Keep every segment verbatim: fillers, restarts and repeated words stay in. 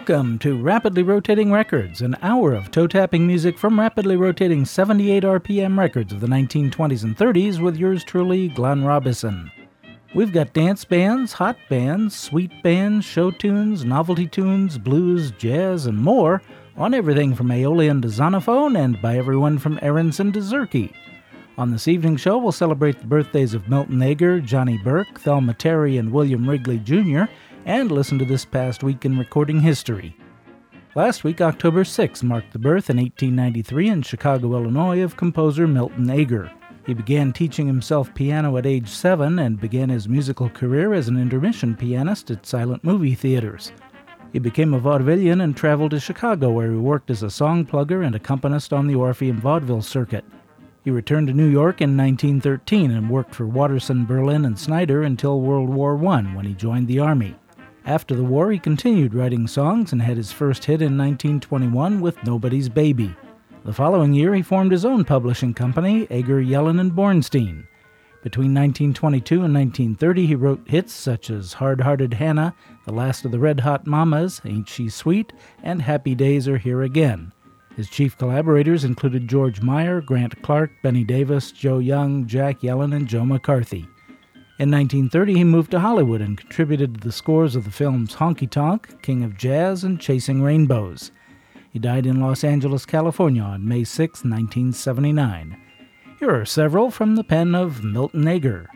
Welcome to Rapidly Rotating Records, an hour of toe-tapping music from rapidly rotating seventy-eight R P M records of the nineteen twenties and thirties with yours truly, Glenn Robison. We've got dance bands, hot bands, sweet bands, show tunes, novelty tunes, blues, jazz, and more on everything from Aeolian to Zonophone and by everyone from Aronson to Zerke. On this evening's show, we'll celebrate the birthdays of Milton Ager, Johnny Burke, Thelma Terry, and William Wrigley Junior, and listen to this past week in recording history. Last week, October sixth, marked the birth in eighteen ninety-three in Chicago, Illinois, of composer Milton Ager. He began teaching himself piano at age seven and began his musical career as an intermission pianist at silent movie theaters. He became a vaudevillian and traveled to Chicago, where he worked as a song plugger and accompanist on the Orpheum vaudeville circuit. He returned to New York in nineteen thirteen and worked for Watterson, Berlin, and Snyder until World War One, when he joined the Army. After the war, he continued writing songs and had his first hit in nineteen twenty-one with Nobody's Baby. The following year, he formed his own publishing company, Ager, Yellen and Bornstein. Between nineteen twenty-two and nineteen thirty, he wrote hits such as Hard-Hearted Hannah, The Last of the Red Hot Mamas, Ain't She Sweet, and Happy Days Are Here Again. His chief collaborators included George Meyer, Grant Clark, Benny Davis, Joe Young, Jack Yellen, and Joe McCarthy. In nineteen thirty, he moved to Hollywood and contributed to the scores of the films Honky Tonk, King of Jazz, and Chasing Rainbows. He died in Los Angeles, California on May sixth, nineteen seventy-nine. Here are several from the pen of Milton Ager.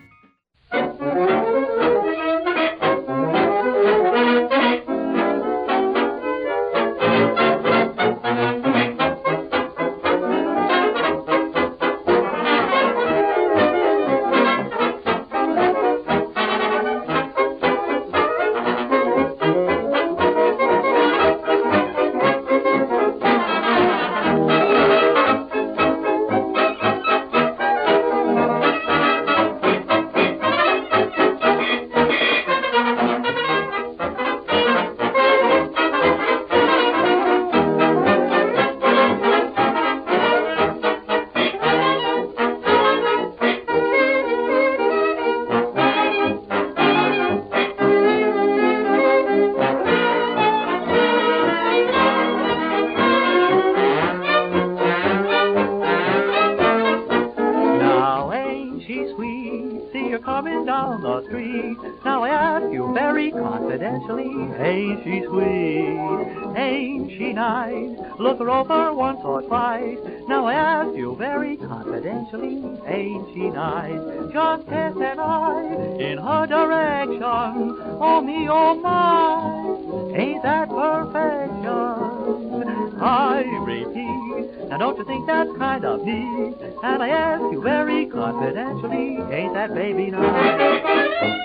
Ain't she sweet? Ain't she nice? Look her over once or twice. Now I ask you very confidentially, ain't she nice? Just cast an eye in her direction. Oh me, oh my, ain't that perfection? I repeat, now don't you think that's kind of neat? And I ask you very confidentially, ain't that baby nice?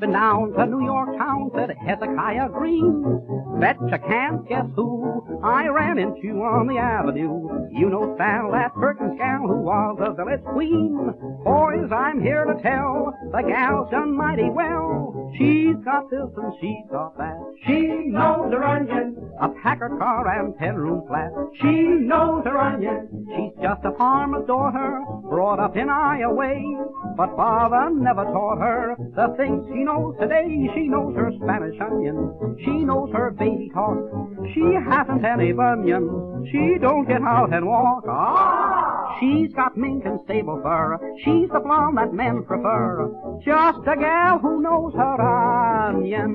been down to New York town, said Hezekiah Green. Betcha can't guess who I ran into on the avenue. You know Sal, that Perkins gal who was the village queen. Boys, I'm here to tell, the gal's done mighty well. She's got this and she's got that. She knows her onion, a Packard car and ten room flat. She knows her onion, she's just a farmer's daughter, brought up in Iowa. But father never taught her the things she knows today. She knows her Spanish onion, she knows her baby talk. She hasn't any bunions, she don't get out and walk. Ah! She's got mink and sable fur, she's the blonde that men prefer. Just a gal who knows her onion.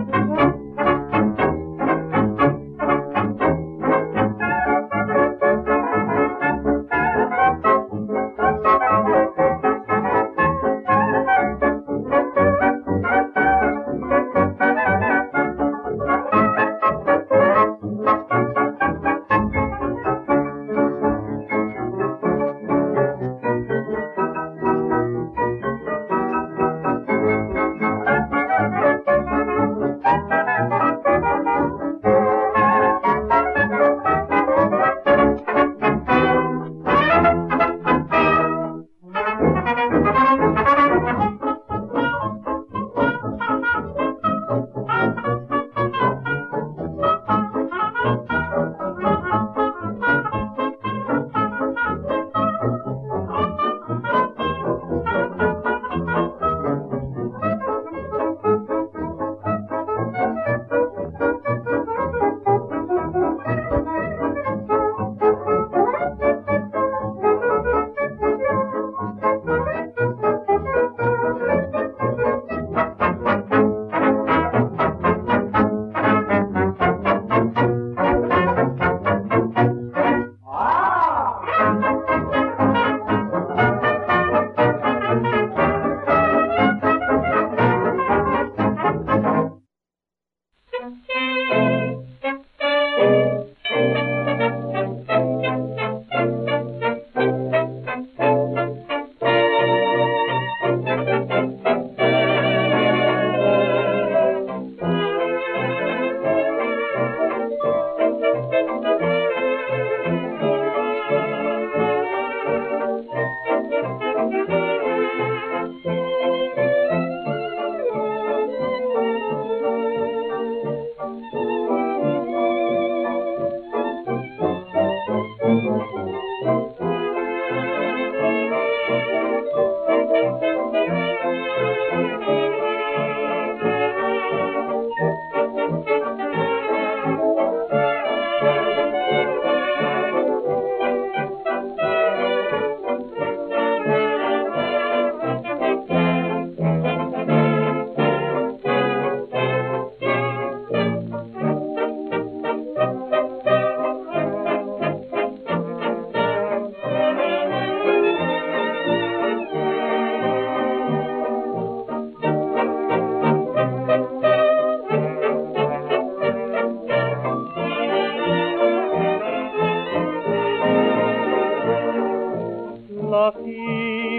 Lucky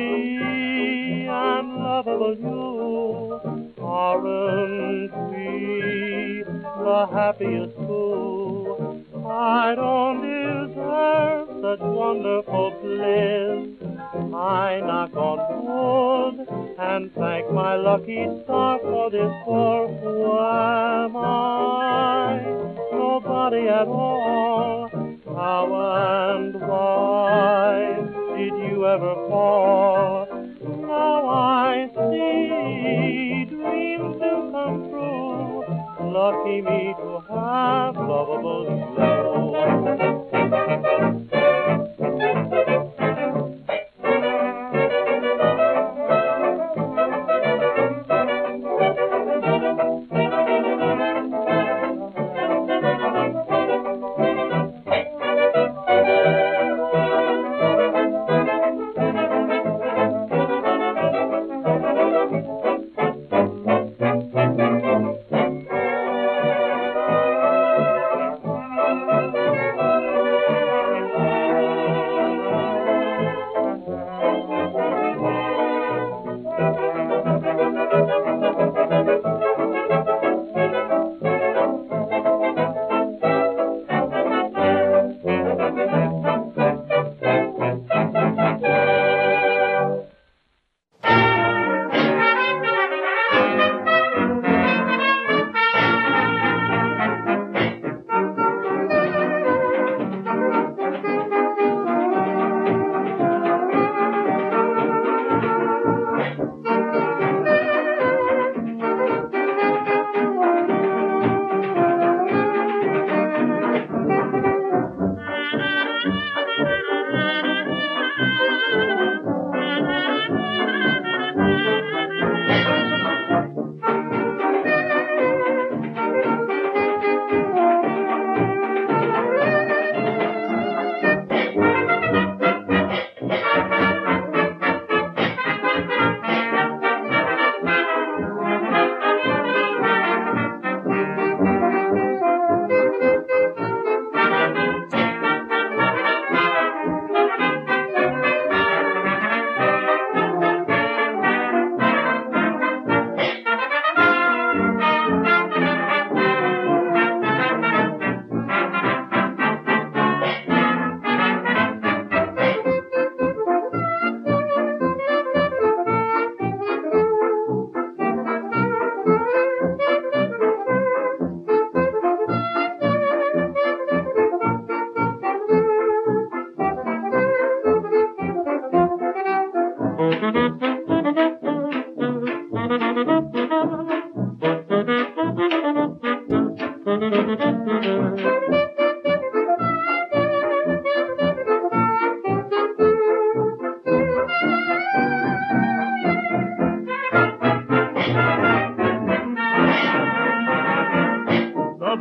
me and lovable you, aren't we the happiest two? I don't deserve such wonderful bliss. I knock on wood and thank my lucky star for this, for who am I? Nobody at all. How and why did you ever fall? Now I see dreams do come true. Lucky me to have lovable you.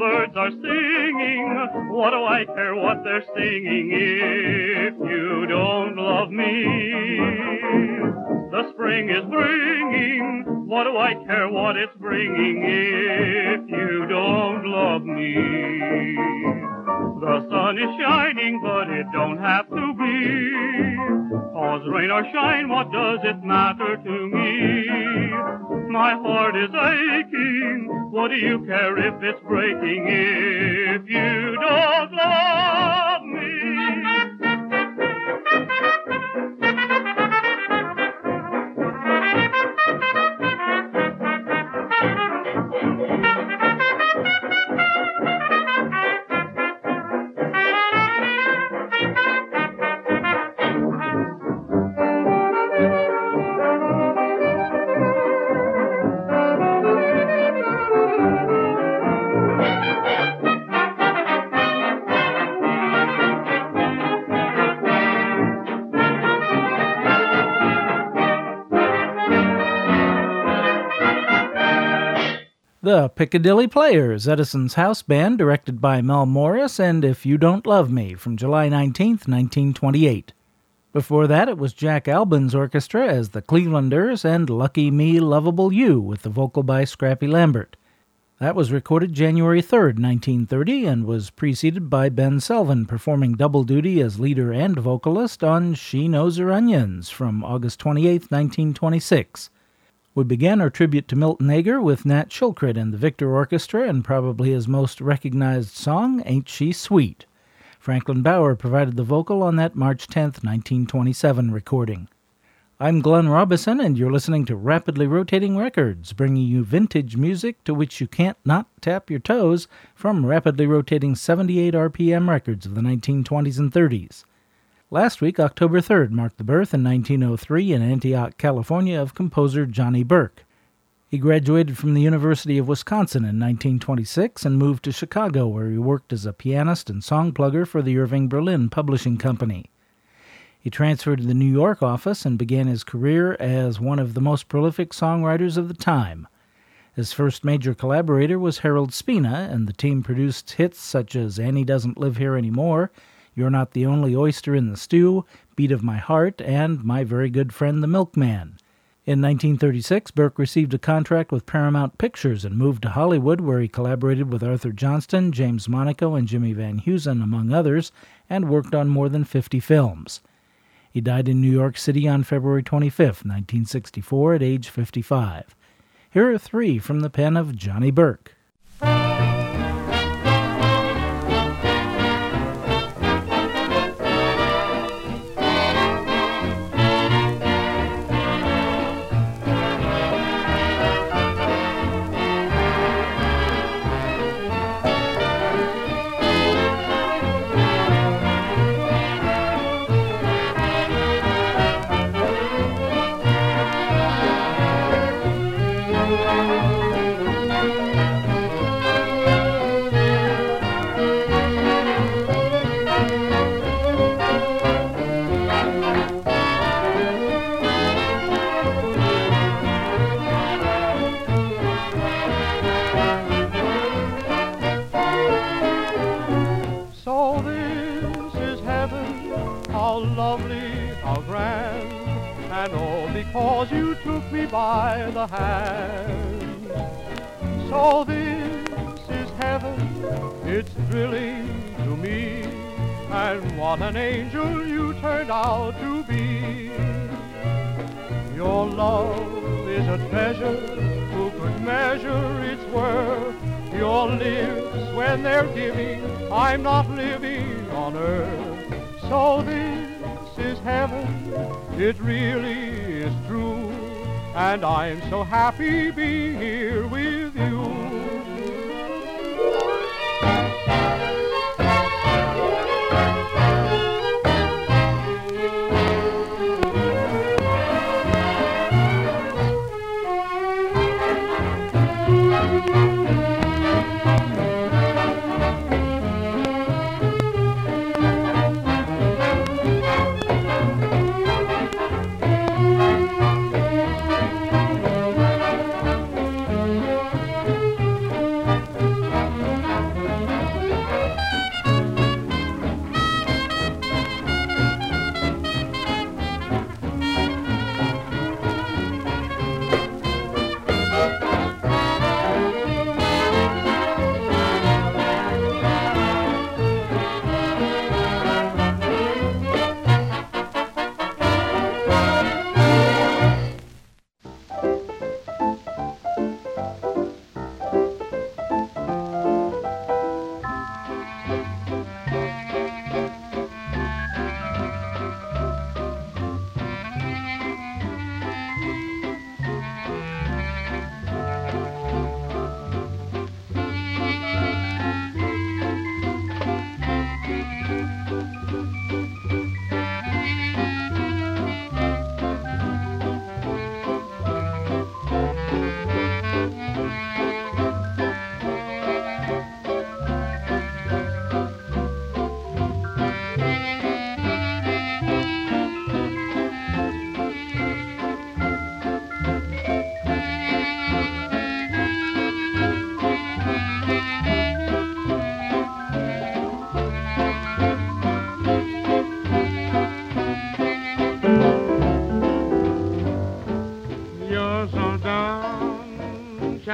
birds are singing. What do I care what they're singing if you don't love me? The spring is bringing. What do I care what it's bringing if you don't love me? The sun is shining, but it don't have to be. 'Cause rain or shine, what does it matter to me? My heart is aching. What do you care if it's breaking if you don't love me? The Piccadilly Players, Edison's house band, directed by Mel Morris, and If You Don't Love Me, from July nineteenth, nineteen twenty-eight. Before that, it was Jack Albin's orchestra as the Clevelanders, and Lucky Me, Lovable You, with the vocal by Scrappy Lambert. That was recorded January third, nineteen thirty, and was preceded by Ben Selvin performing double duty as leader and vocalist on She Knows Her Onions, from August twenty-eighth, nineteen twenty-six. We began our tribute to Milton Ager with Nat Shilkret and the Victor Orchestra, and probably his most recognized song, Ain't She Sweet. Franklin Bauer provided the vocal on that March tenth, nineteen twenty-seven recording. I'm Glenn Robison, and you're listening to Rapidly Rotating Records, bringing you vintage music to which you can't not tap your toes from rapidly rotating seventy-eight R P M records of the nineteen twenties and thirties. Last week, October third, marked the birth in nineteen oh three in Antioch, California, of composer Johnny Burke. He graduated from the University of Wisconsin in nineteen twenty-six and moved to Chicago, where he worked as a pianist and song plugger for the Irving Berlin Publishing Company. He transferred to the New York office and began his career as one of the most prolific songwriters of the time. His first major collaborator was Harold Spina, and the team produced hits such as Annie Doesn't Live Here Anymore, You're Not the Only Oyster in the Stew, Beat of My Heart, and My Very Good Friend the Milkman. In nineteen thirty-six, Burke received a contract with Paramount Pictures and moved to Hollywood, where he collaborated with Arthur Johnston, James Monaco, and Jimmy Van Heusen, among others, and worked on more than fifty films. He died in New York City on February twenty-fifth, nineteen sixty-four, at age fifty-five. Here are three from the pen of Johnny Burke. Because you took me by the hand. So this is heaven, it's thrilling to me, and what an angel you turned out to be. Your love is a treasure, who could measure its worth? Your lips, when they're giving, I'm not living on earth. So this is heaven, it really is true, and I'm so happy being here with you.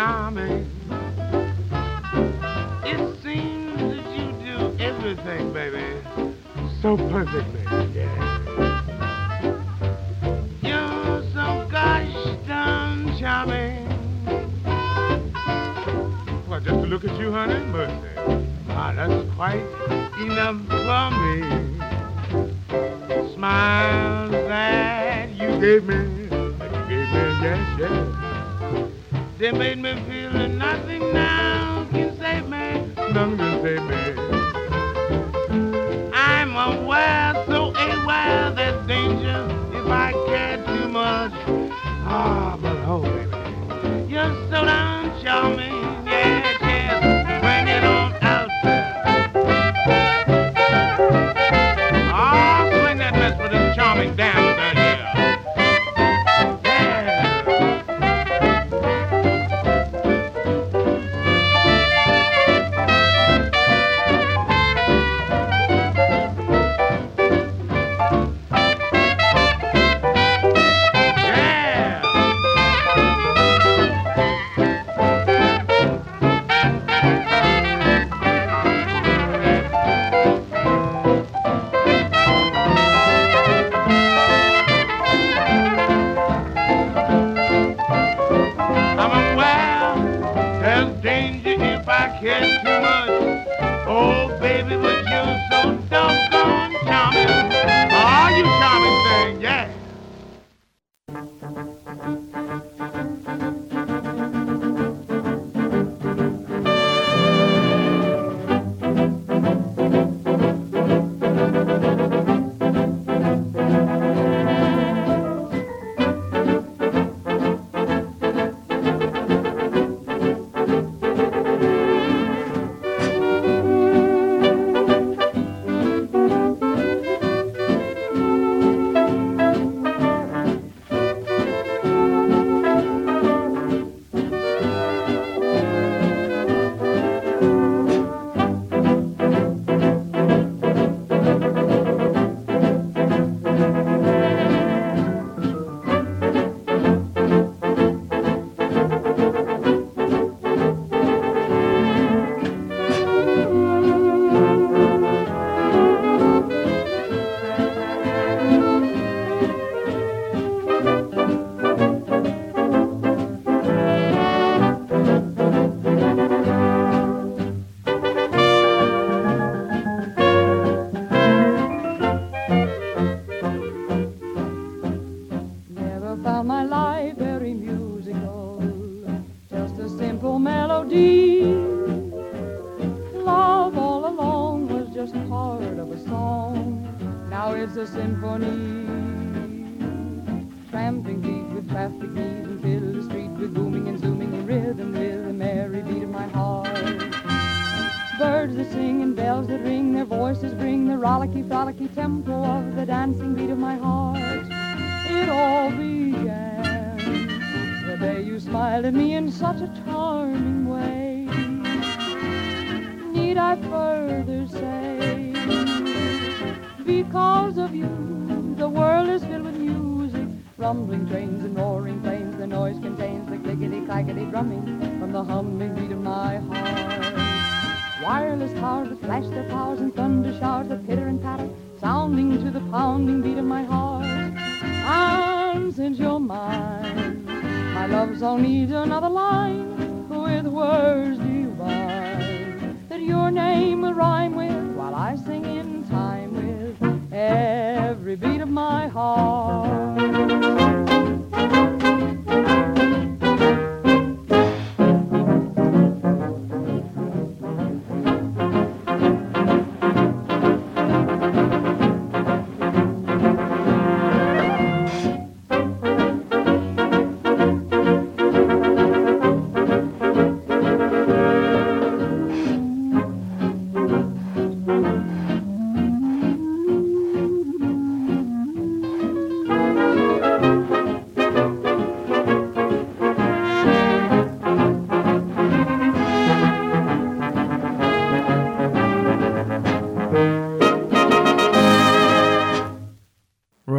charming. It seems that you do everything, baby, so perfectly, yeah. You're so gosh darn charming. Well, just to look at you, honey, mercy. Ah, that's quite enough for me. Smiles that you gave me, that you gave me, yes, yes. They made me feel that nothing now can save me, nothing can save me. I'm aware, so aware there's danger if I care too much. Ah, but oh, baby, you're so darn charming, yes, yes. Bring it on out there. Ah, swing that mess for this charming dancer here.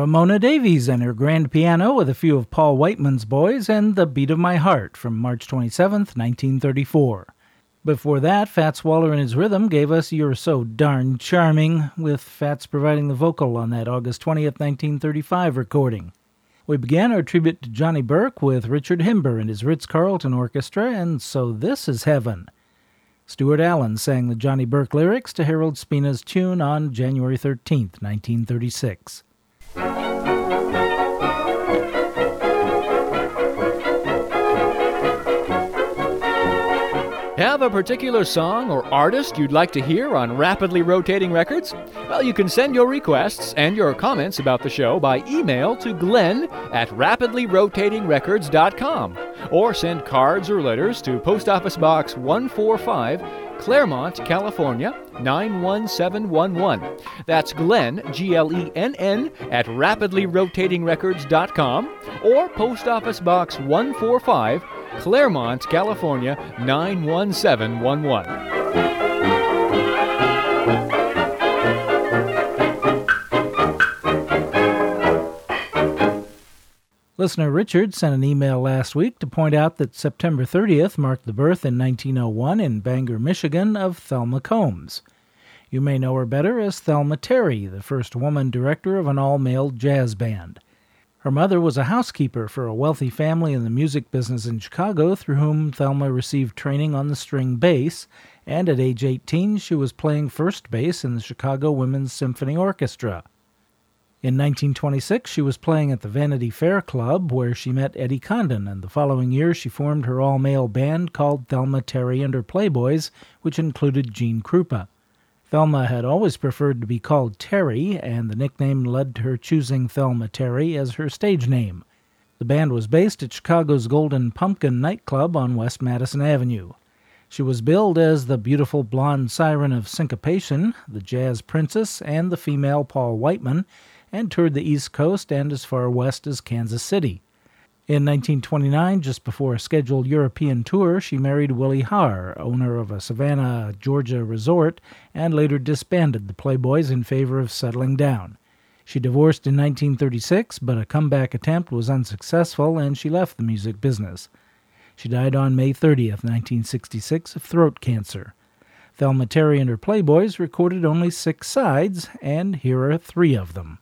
Ramona Davies and her grand piano with a few of Paul Whiteman's boys and The Beat of My Heart from March twenty-seventh, nineteen thirty-four. Before that, Fats Waller and his rhythm gave us You're So Darn Charming, with Fats providing the vocal on that August twentieth, nineteen thirty-five recording. We began our tribute to Johnny Burke with Richard Himber and his Ritz-Carlton Orchestra, and So This Is Heaven. Stuart Allen sang the Johnny Burke lyrics to Harold Spina's tune on January thirteenth, nineteen thirty-six. Have a particular song or artist you'd like to hear on Rapidly Rotating Records? Well, you can send your requests and your comments about the show by email to Glenn at rapidly rotating records dot com, or send cards or letters to Post Office Box one forty-five, Claremont, California, nine one seven one one. That's Glenn, G L E N N, at rapidly rotating records dot com, or Post Office Box one forty-five, Claremont, California, nine one seven one one. Listener Richard sent an email last week to point out that September thirtieth marked the birth in nineteen oh one in Bangor, Michigan, of Thelma Combs. You may know her better as Thelma Terry, the first woman director of an all-male jazz band. Her mother was a housekeeper for a wealthy family in the music business in Chicago, through whom Thelma received training on the string bass, and at age eighteen she was playing first bass in the Chicago Women's Symphony Orchestra. In nineteen twenty-six she was playing at the Vanity Fair Club, where she met Eddie Condon, and the following year she formed her all-male band called Thelma Terry and her Playboys, which included Gene Krupa. Thelma had always preferred to be called Terry, and the nickname led to her choosing Thelma Terry as her stage name. The band was based at Chicago's Golden Pumpkin nightclub on West Madison Avenue. She was billed as the beautiful blonde siren of syncopation, the jazz princess, and the female Paul Whiteman, and toured the East Coast and as far west as Kansas City. In nineteen twenty-nine, just before a scheduled European tour, she married Willie Haar, owner of a Savannah, Georgia resort, and later disbanded the Playboys in favor of settling down. She divorced in nineteen thirty-six, but a comeback attempt was unsuccessful, and she left the music business. She died on May thirtieth, nineteen sixty-six, of throat cancer. Thelma Terry and her Playboys recorded only six sides, and here are three of them.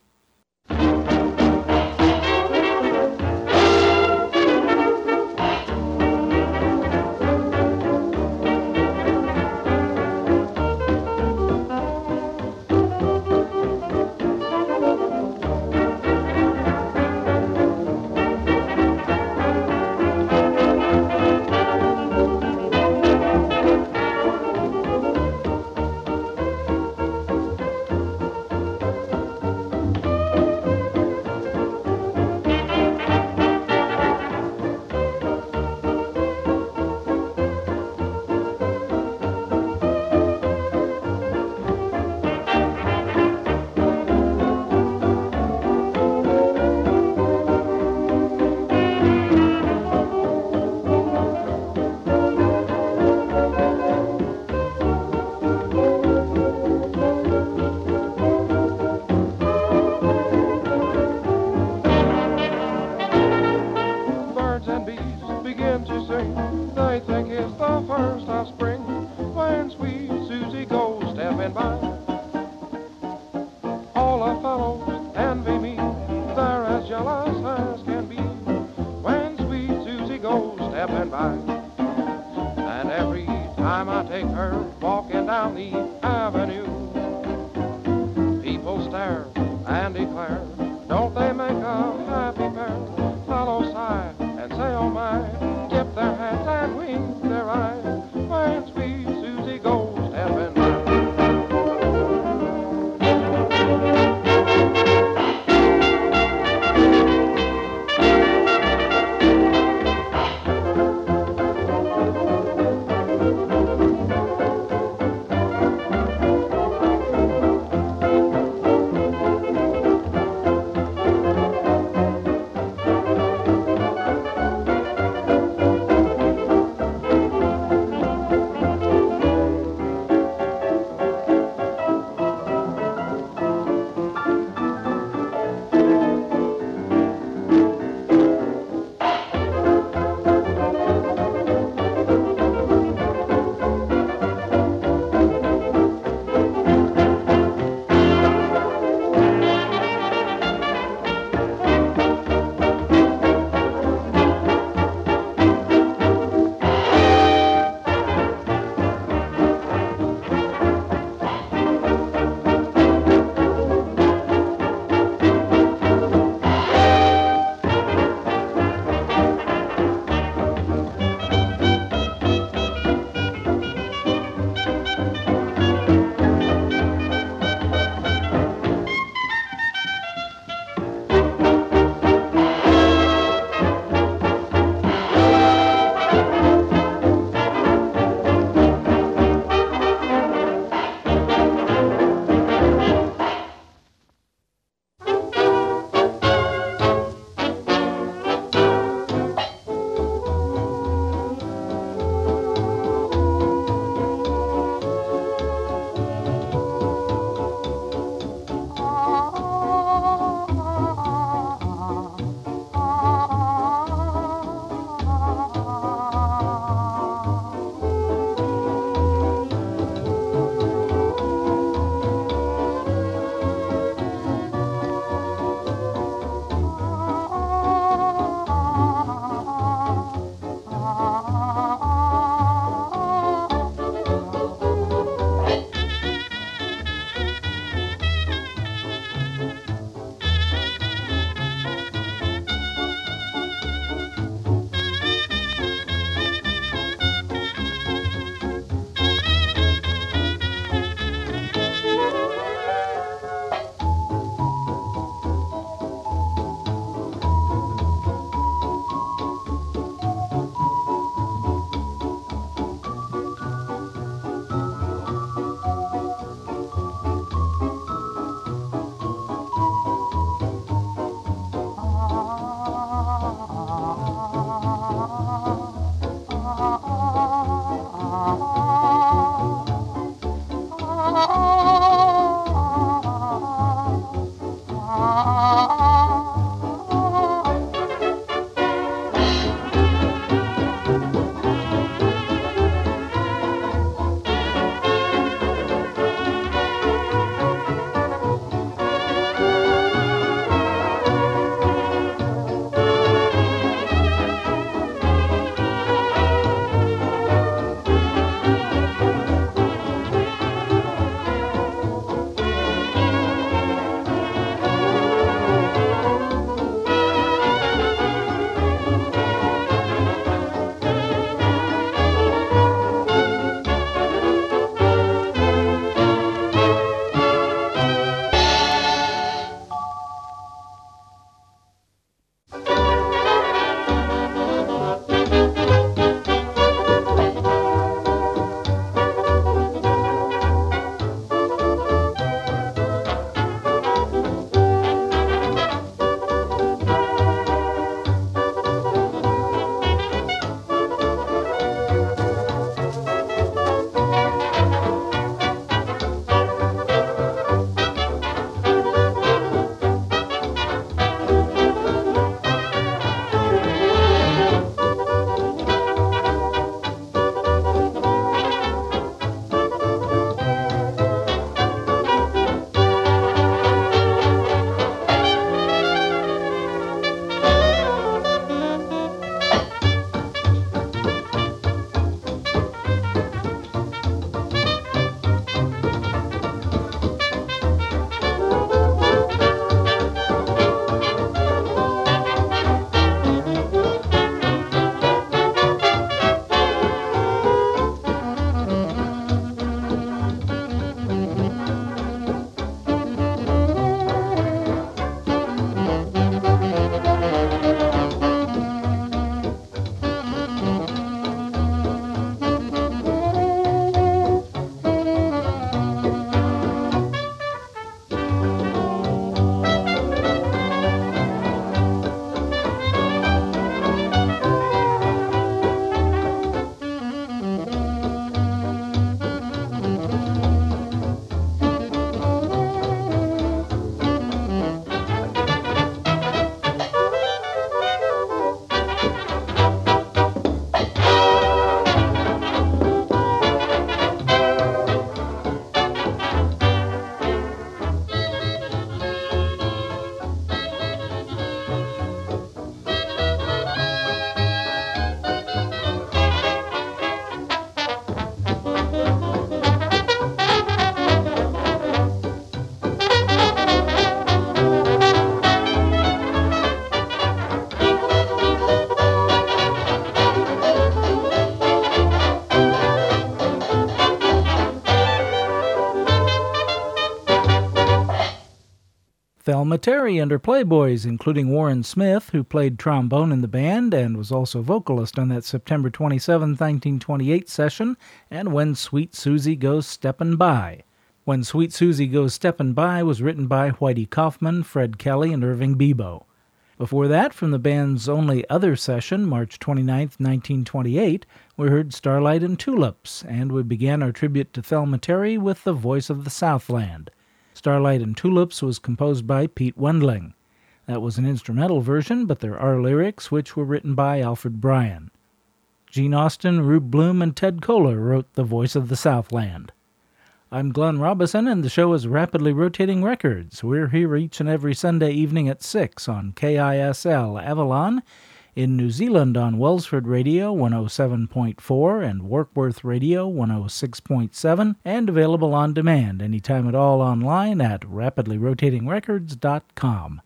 Thelma Terry and her Playboys, including Warren Smith, who played trombone in the band and was also vocalist on that September twenty-seventh, nineteen twenty-eight session, and When Sweet Susie Goes Steppin' By. When Sweet Susie Goes Steppin' By was written by Whitey Kaufman, Fred Kelly, and Irving Bebo. Before that, from the band's only other session, March twenty-ninth, nineteen twenty-eight, we heard Starlight and Tulips, and we began our tribute to Thelma Terry with The Voice of the Southland. Starlight and Tulips was composed by Pete Wendling. That was an instrumental version, but there are lyrics which were written by Alfred Bryan. Gene Austin, Rube Bloom, and Ted Koehler wrote The Voice of the Southland. I'm Glenn Robison, and the show is Rapidly Rotating Records. We're here each and every Sunday evening at six on K I S L Avalon, in New Zealand on Wellsford Radio one oh seven point four and Warkworth Radio one oh six point seven, and available on demand anytime at all online at rapidly rotating records dot com.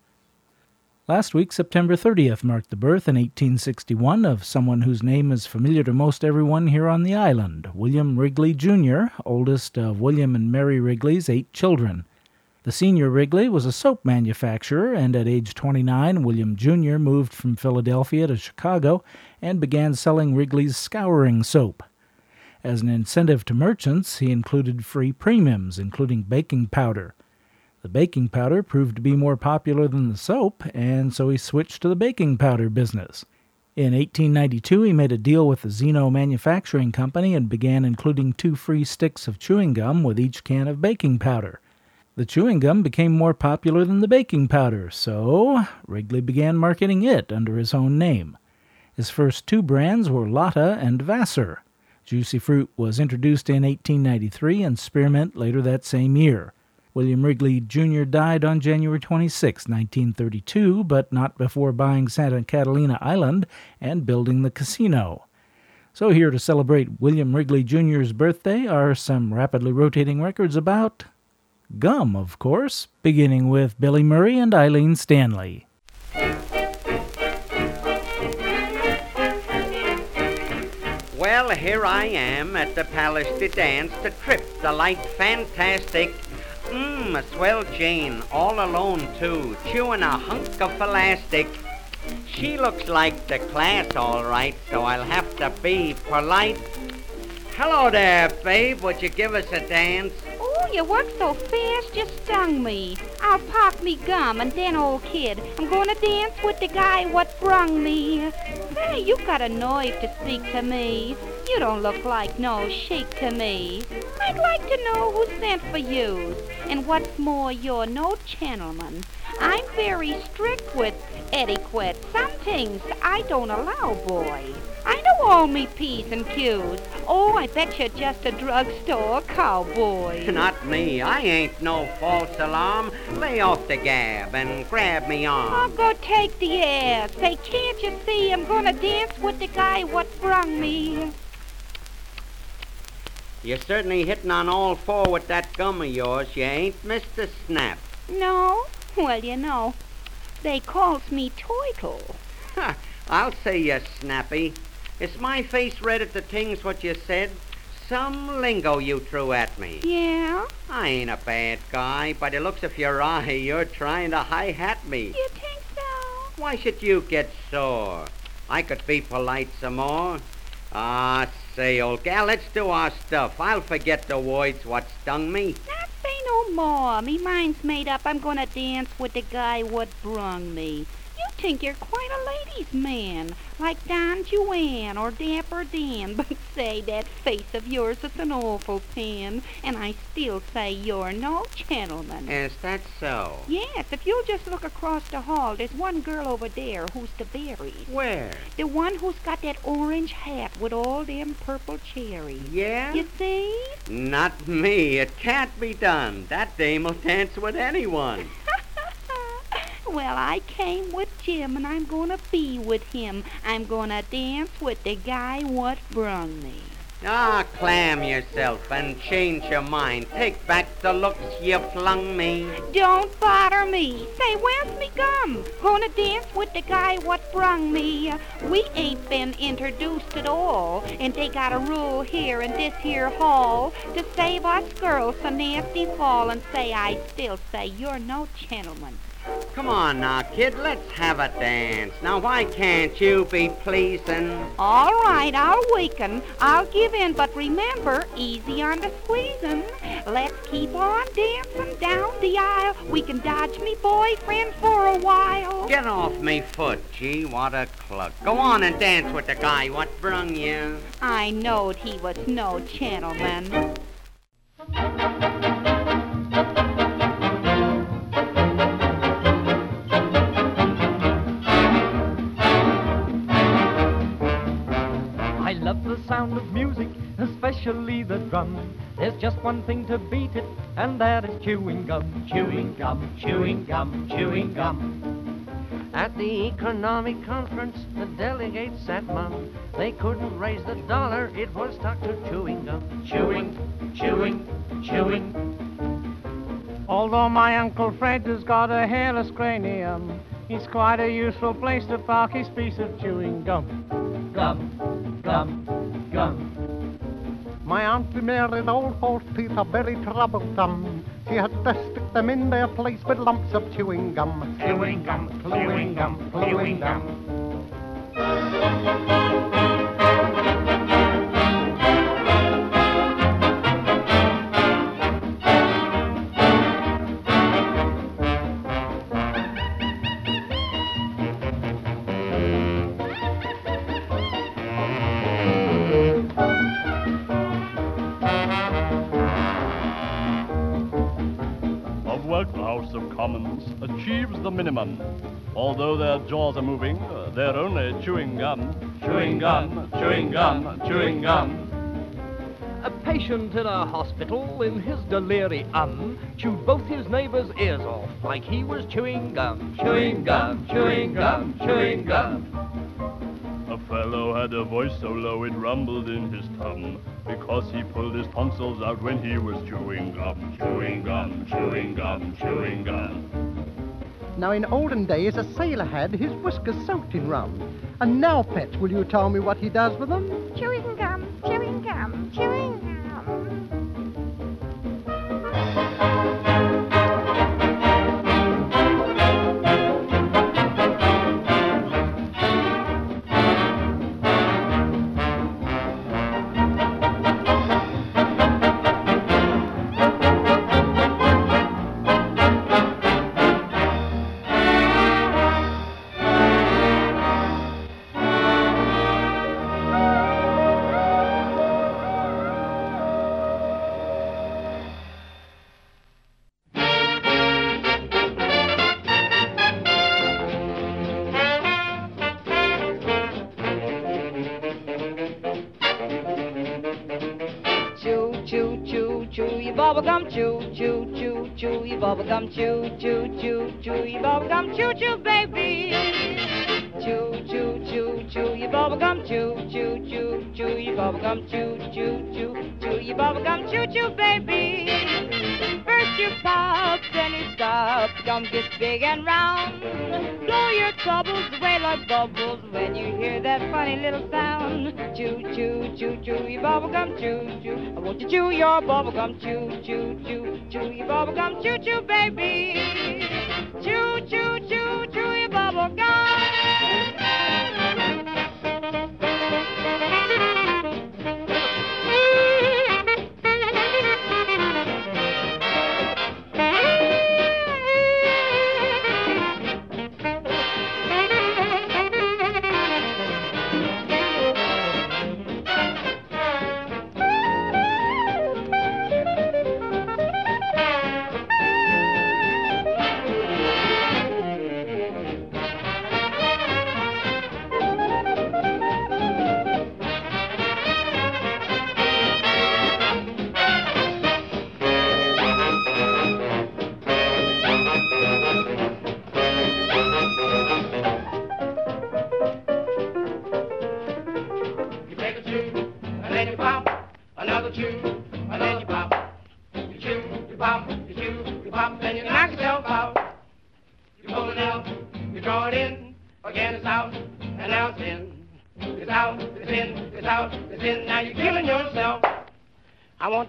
Last week, September thirtieth, marked the birth in eighteen sixty-one of someone whose name is familiar to most everyone here on the island, William Wrigley, Junior, oldest of William and Mary Wrigley's eight children. The senior Wrigley was a soap manufacturer, and at age twenty-nine, William Junior moved from Philadelphia to Chicago and began selling Wrigley's scouring soap. As an incentive to merchants, he included free premiums, including baking powder. The baking powder proved to be more popular than the soap, and so he switched to the baking powder business. In eighteen ninety-two, he made a deal with the Zeno Manufacturing Company and began including two free sticks of chewing gum with each can of baking powder. The chewing gum became more popular than the baking powder, so Wrigley began marketing it under his own name. His first two brands were Lotta and Vassar. Juicy Fruit was introduced in eighteen ninety-three and Spearmint later that same year. William Wrigley, Junior died on January twenty-sixth, nineteen thirty-two, but not before buying Santa Catalina Island and building the casino. So here to celebrate William Wrigley, Junior's birthday are some rapidly rotating records about gum, of course, beginning with Billy Murray and Eileen Stanley. Well, here I am at the palace to dance, to trip, the light fantastic. Mmm, a swell Jane, all alone too, chewing a hunk of elastic. She looks like the class, all right, so I'll have to be polite. Hello there, babe, would you give us a dance? Oh, you work so fast, you stung me. I'll pop me gum, and then, old kid, I'm gonna dance with the guy what brung me. Hey, you got a nerve to speak to me. You don't look like no sheik to me. I'd like to know who sent for you, and what's more, you're no gentleman. I'm very strict with etiquette. Some things I don't allow, boy. I know all me P's and Q's. Oh, I bet you're just a drugstore cowboy. Not me. I ain't no false alarm. Lay off the gab and grab me arm. Oh, go take the air. Say, can't you see I'm gonna dance with the guy what brung me? You're certainly hitting on all four with that gum of yours. You ain't Mister Snap. No? Well, you know, they calls me Turtle. Ha! I'll say you're snappy. Is my face red at the things what you said? Some lingo you threw at me. Yeah? I ain't a bad guy. By the looks of your eye, you're trying to hi-hat me. You think so? Why should you get sore? I could be polite some more. Ah, say, old gal, let's do our stuff. I'll forget the words what stung me. Not say no more. Me mind's made up. I'm gonna dance with the guy what brung me. You think you're quite a ladies' man, like Don Juan or Dapper Dan, but say, that face of yours is an awful pin, and I still say you're no gentleman. Is that so? Yes, if you'll just look across the hall, there's one girl over there who's the berries. Where? The one who's got that orange hat with all them purple cherries. Yeah? You see? Not me. It can't be done. That dame'll dance with anyone. Well, I came with Jim, and I'm gonna be with him. I'm gonna dance with the guy what brung me. Ah, clam yourself and change your mind. Take back the looks you flung me. Don't bother me. Say, where's me gum? Gonna dance with the guy what brung me. We ain't been introduced at all, and they got a rule here in this here hall to save us girls a nasty fall, and say, I still say you're no gentleman. Come on now, kid, let's have a dance. Now, why can't you be pleasing? All right, I'll weaken. I'll give in, but remember, easy on the squeezing. Let's keep on dancing down the aisle. We can dodge me boyfriend for a while. Get off me foot, gee, what a cluck. Go on and dance with the guy what brung you. I knowed he was no gentleman. I love the sound of music, especially the drum. There's just one thing to beat it, and that is chewing gum. Chewing gum, chewing gum, chewing gum. At the economic conference, the delegates sat mum. They couldn't raise the dollar, it was stuck to chewing gum. Chewing, chewing, chewing. Although my Uncle Fred has got a hairless cranium, it's quite a useful place to park his piece of chewing gum. Gum, gum, gum. My Auntie Mary's old false teeth are very troublesome. She had to stick them in their place with lumps of chewing gum. Chewing gum, chewing gum, chewing gum. The House of Commons achieves the minimum. Although their jaws are moving, they're only chewing gum. Chewing gum, chewing gum, chewing gum. A patient in a hospital in his delirium chewed both his neighbor's ears off like he was chewing gum. Chewing gum, chewing gum, chewing gum. A fellow had a voice so low it rumbled in his tongue because he pulled his tonsils out when he was chewing gum. Chewing gum, chewing gum, chewing gum. Now, in olden days, a sailor had his whiskers soaked in rum. And now, pet, will you tell me what he does with them? Chewing gum, chewing gum, chewing gum. Bubblegum chew, chew, chew, chew, you bubblegum chew, chew, chew, chew, you bubblegum chew, chew, baby. Chew, chew, chew, chew, you bubblegum chew, chew, chew, chew, you bubblegum chew, chew, chew, chew, you bubblegum chew, chew, baby. First you pop, then you stop, the gum gets big and round. Blow your troubles away like bubbles when you hear that funny little sound. Chew, chew, chew, chew, you bubblegum chew, chew. I want you to chew your bubblegum chew, chew, chew, chew, your bubblegum chew, chew, baby. Chew, chew, chew, chew, your bubblegum.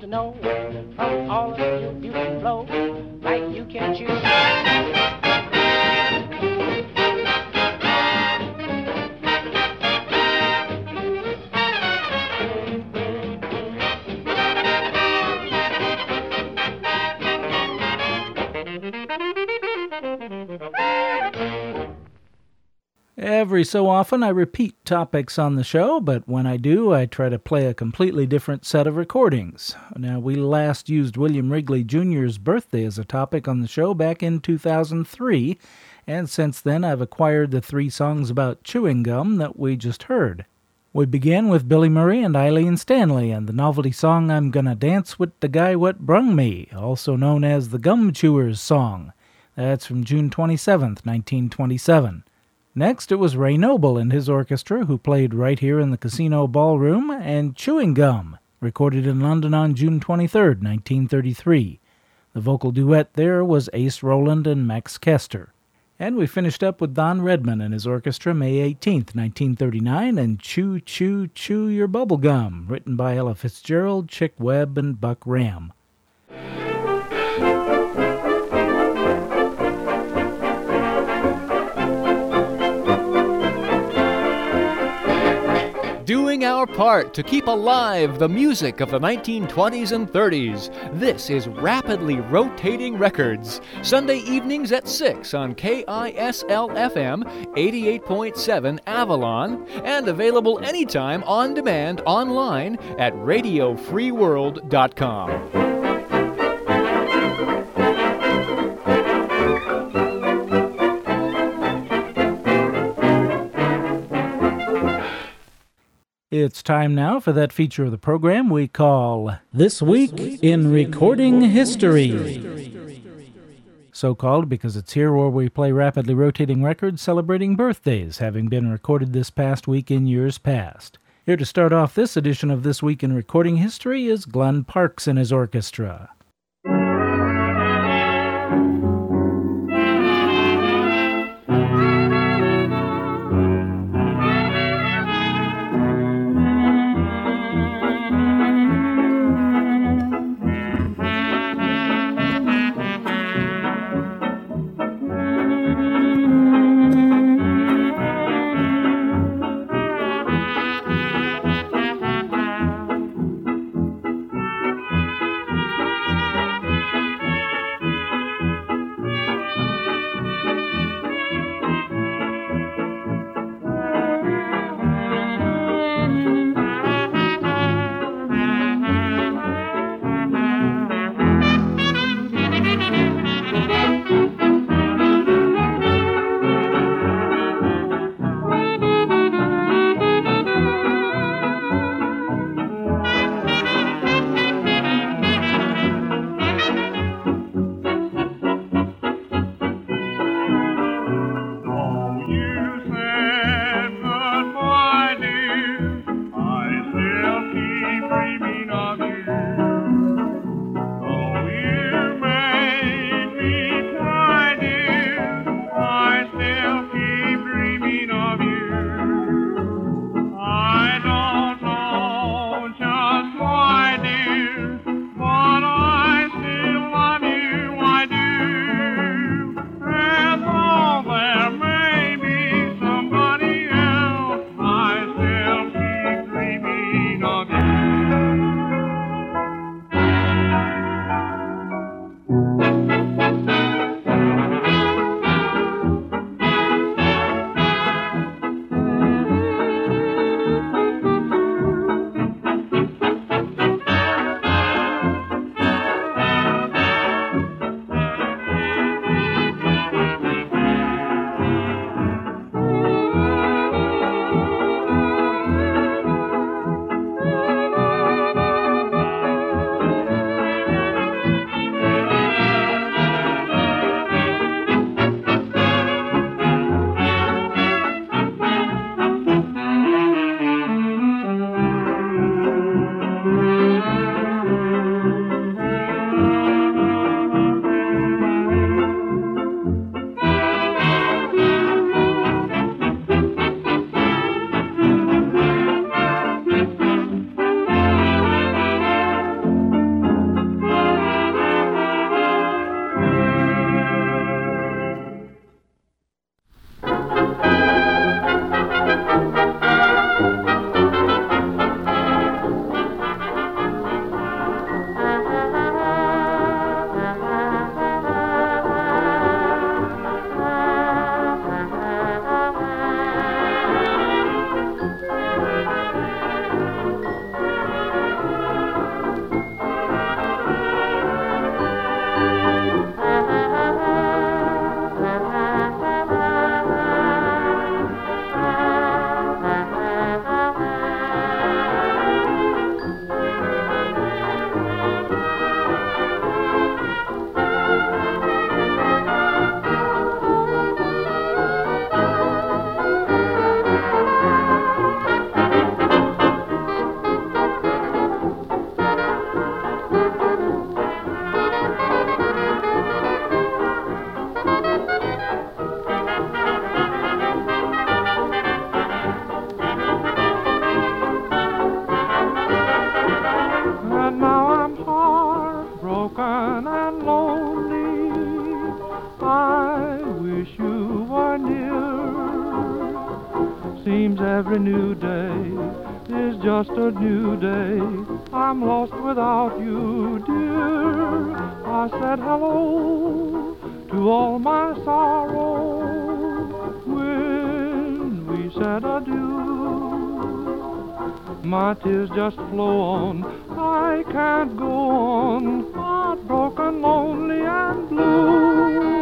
From all of you, you can blow like you can chew. Every so often I repeat topics on the show, but when I do, I try to play a completely different set of recordings. Now, we last used William Wrigley Junior's birthday as a topic on the show back in two thousand three, and since then I've acquired the three songs about chewing gum that we just heard. We began with Billy Murray and Eileen Stanley and the novelty song I'm Gonna Dance With the Guy What Brung Me, also known as the Gum Chewers Song. That's from June twenty-seventh, nineteen twenty-seven. Next, it was Ray Noble and his orchestra, who played right here in the Casino Ballroom, and Chewing Gum, recorded in London on June twenty-third, nineteen thirty-three. The vocal duet there was Ace Rowland and Max Kester. And we finished up with Don Redman and his orchestra, May eighteenth, nineteen thirty-nine, and Chew, Chew, Chew Your Bubble Gum, written by Ella Fitzgerald, Chick Webb, and Buck Ram. Doing our part to keep alive the music of the nineteen twenties and thirties. This is Rapidly Rotating Records, Sunday evenings at six on K I S L F M eighty-eight point seven Avalon, and available anytime on demand online at radio free world dot com. It's time now for that feature of the program we call This Week in Recording History. So called because it's here where we play rapidly rotating records celebrating birthdays having been recorded this past week in years past. Here to start off this edition of This Week in Recording History is Glenn Parks and his orchestra. Every new day is just a new day. I'm lost without you, dear. I said hello to all my sorrow when we said adieu. My tears just flow on, I can't go on, heartbroken, lonely, and blue.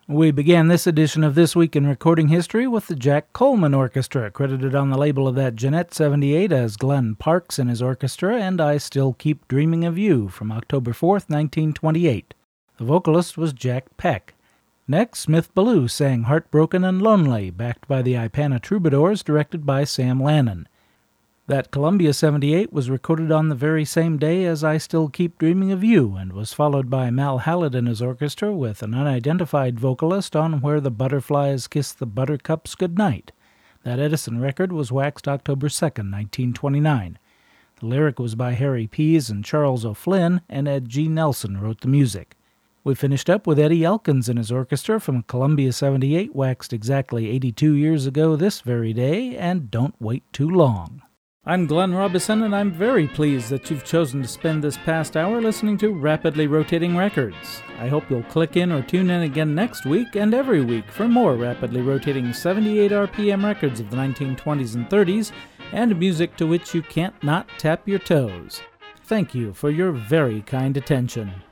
We began this edition of This Week in Recording History with the Jack Coleman Orchestra, credited on the label of that Jeanette seventy-eight as Glenn Parks and his orchestra, and I Still Keep Dreaming of You from October fourth, nineteen twenty-eight. The vocalist was Jack Peck. Next, Smith Ballou sang Heartbroken and Lonely, backed by the Ipana Troubadours, directed by Sam Lannon. That Columbia seventy-eight was recorded on the very same day as I Still Keep Dreaming of You, and was followed by Mal Hallett and his orchestra with an unidentified vocalist on Where the Butterflies Kiss the Buttercups Goodnight. That Edison record was waxed October second, nineteen twenty-nine. The lyric was by Harry Pease and Charles O'Flynn, and Ed G. Nelson wrote the music. We finished up with Eddie Elkins and his orchestra from Columbia seventy-eight, waxed exactly eighty-two years ago this very day, and Don't Wait Too Long. I'm Glenn Robison, and I'm very pleased that you've chosen to spend this past hour listening to Rapidly Rotating Records. I hope you'll click in or tune in again next week and every week for more rapidly rotating seventy-eight R P M records of the nineteen twenties and thirties, and music to which you can't not tap your toes. Thank you for your very kind attention.